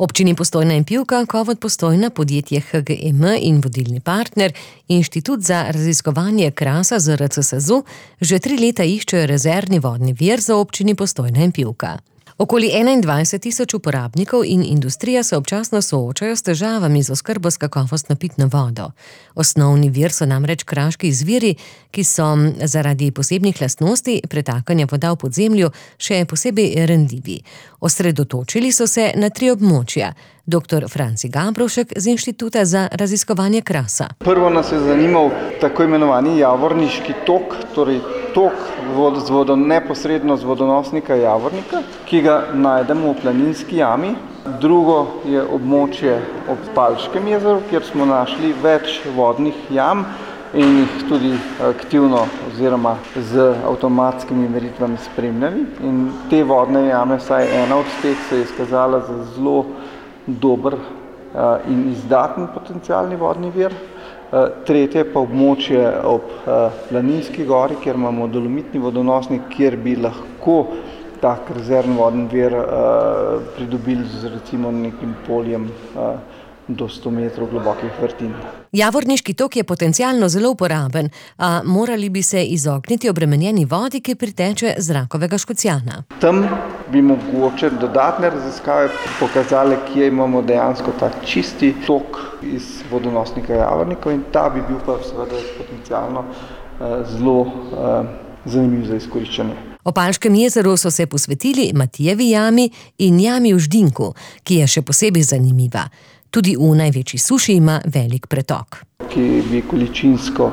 Občini Postojna in Pivka, Kovod Postojna, podjetje HGM in vodilni partner, Inštitut za raziskovanje Krasa ZRC SAZU, že 3 leta iščejo rezervni vodni vir za občini Postojna in Pivka. Okoli 21.000 uporabnikov in industrija se občasno soočajo s težavami z oskrbo s kakovostno pitno vodo. Osnovni vir so namreč kraški izviri, ki so zaradi posebnih lastnosti pretakanja voda v podzemlju še posebej ranljivi. Osredotočili so se na 3 območja. Dr. Franci Gabrovšek z Inštituta za raziskovanje Krasa. Prvo nas je zanimal tako imenovani Javorniški tok, torej tok z vodo neposredno z vodonosnika Javornika, ki ga najdemo v Planinski jami. Drugo je območje ob Palškem jezeru, kjer smo našli več vodnih jam in jih tudi aktivno oziroma z avtomatskimi meritvami spremljali. In te vodne jame, vsaj ena od teh, se je izkazala za zelo dober in izdaten potencialni vodni vir. Tretje pa območje ob Planinski gori, kjer imamo dolomitni vodonosnik, kjer bi lahko tak rezervni vodni vir pridobili z recimo nekim poljem do 100 metrov globokih vrtin. Javorniški tok je potencialno zelo uporaben, a morali bi se izogniti obremenjeni vodi, ki priteče z Rakovega Škocjana. Tam bi mogoče dodatne raziskave pokazale, kje imamo dejansko ta čisti tok iz vodonosnika Javornikov, in ta bi bil pa seveda potencialno zelo zanimiv za izkoriščanje. O Palškem jezeru so se posvetili Matijevi jami in jami v Ždinku, ki je še posebej zanimiva. Tudi v največji suši ima velik pretok. Ki bi količinsko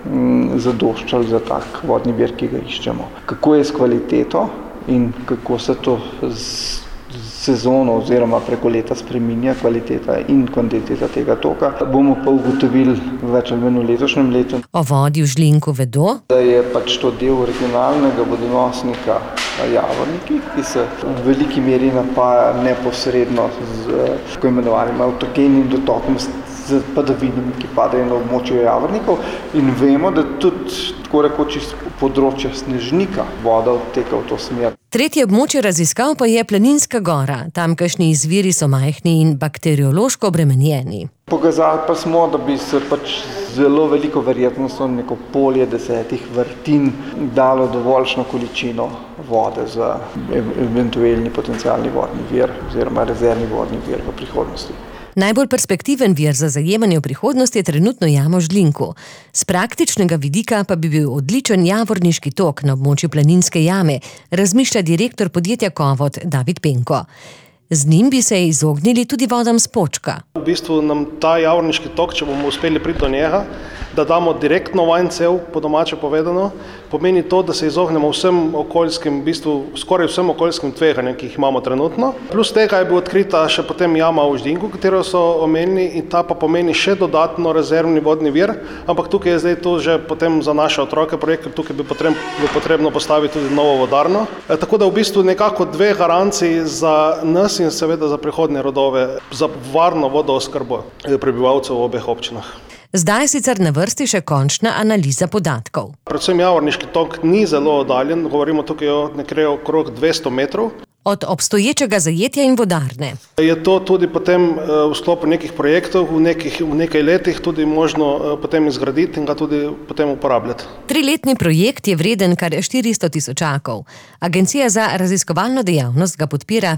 zadoščal za tak vodni vir, ki ga iščemo. Kako je s kvaliteto in kako se to z sezono oziroma preko leta spreminja kvaliteta in kvantiteta tega toka, bomo pa ugotovili več ali manj v letošnjem letu. O vodi v Žlinku vedo, da je pač to del regionalnega vodonosnika Javorniki, ki se v veliki meri napaja neposredno z tako imenovanim avtogenim dotokom z padavinami, ki padajo na območju Javornikov, in vemo, da tudi tako rekoč iz področja Snežnika voda odteka v to smer. Tretje območje raziskav pa je Planinska gora. Tamkajšnji izviri so majhni in bakteriološko obremenjeni. Pokazali pa smo, da bi se pač zelo veliko verjetnostno neko polje 10 vrtin dalo dovoljšno količino vode za eventualni potencialni vodni vir oziroma rezervni vodni vir v prihodnosti. Najbolj perspektiven vir za zajemanje v prihodnosti je trenutno jama v Žlinku. Z praktičnega vidika pa bi bil odličen Javorniški tok na območju Planinske jame, razmišlja direktor podjetja Kovod David Penko. Z njim bi se izognili tudi vodam s Počka. V bistvu nam ta Javorniški tok, če bomo uspeli priti do njega, da damo direktno vanj cev, po domače povedano, pomeni to, da se izognemo vsem okoljskim, v bistvu skoraj vsem okoljskim tveganjem, ki jih imamo trenutno. Plus tega je bila odkrita še potem jama v Ždinku, katero so omenili, in ta pa pomeni še dodatno rezervni vodni vir, ampak tukaj je zdaj to že potem za naše otroke projekt, ker tukaj bi potrebno postaviti tudi novo vodarno. Tako da v bistvu nekako 2 garanciji za nas in seveda za prihodnje rodove, za varno vodooskrbo prebivalcev v obeh občinah. Zdaj sicer na vrsti še končna analiza podatkov. Predvsem Javorniški tok ni zelo oddaljen, govorimo tukaj o nekje okrog 200 metrov. Od obstoječega zajetja in vodarne. Je to tudi potem v sklopu nekih projektov v nekaj letih tudi možno potem izgraditi in ga tudi potem uporabljati. 3-letni projekt je vreden kar 400 000. Agencija za raziskovalno dejavnost ga podpira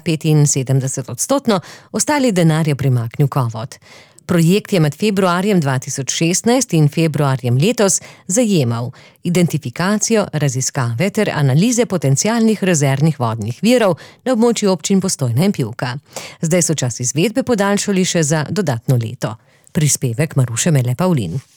75%, ostali denar je primaknil Kovod. Projekt je med februarjem 2016 in februarjem letos zajemal identifikacijo, raziskave ter analize potencialnih rezervnih vodnih virov na območju občin Postojna in Pivka. Zdaj so čas izvedbe podaljšali še za dodatno leto. Prispevek Maruše Mele Pavlin.